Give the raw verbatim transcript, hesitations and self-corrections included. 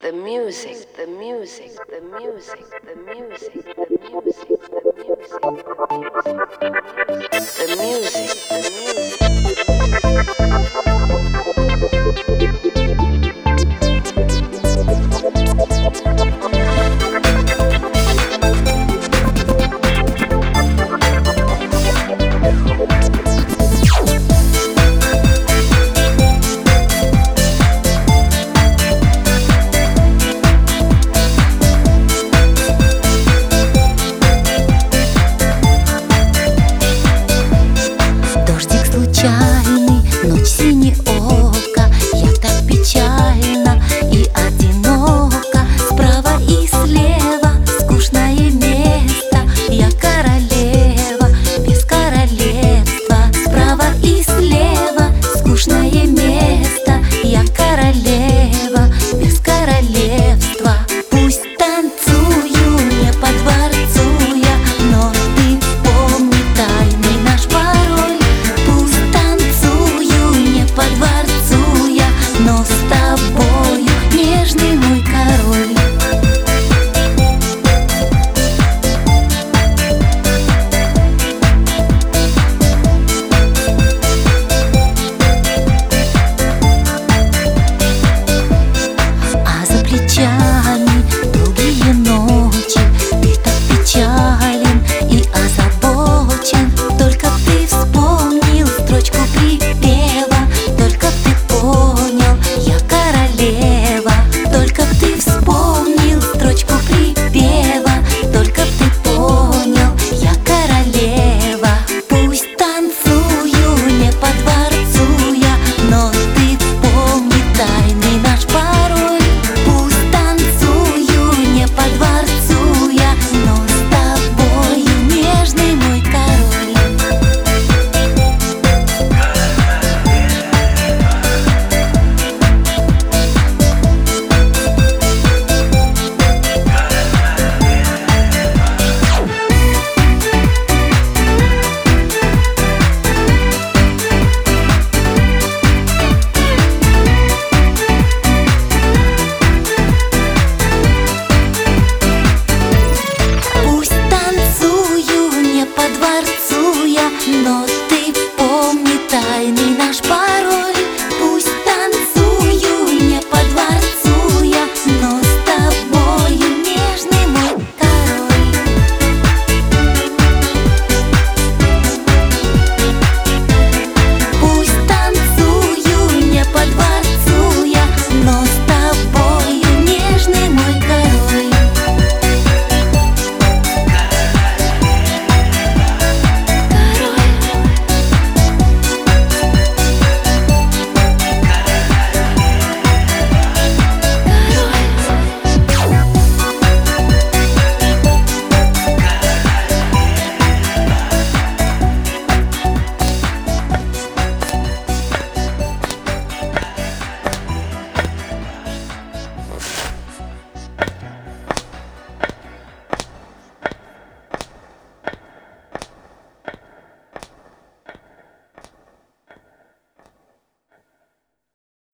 the music, the music, the music, the music, the music, the music, the music, the случайный, ночь синеока. Я так печально и одиноко. Справа и слева скучное место. Я королева без королевства. Справа и слева скучное место. Я королева без королевства. Пусть танцую не по дворцу я, но ты помни тайный наш пароль. По дворцу я, но с тобою нежный мой король. А за плечами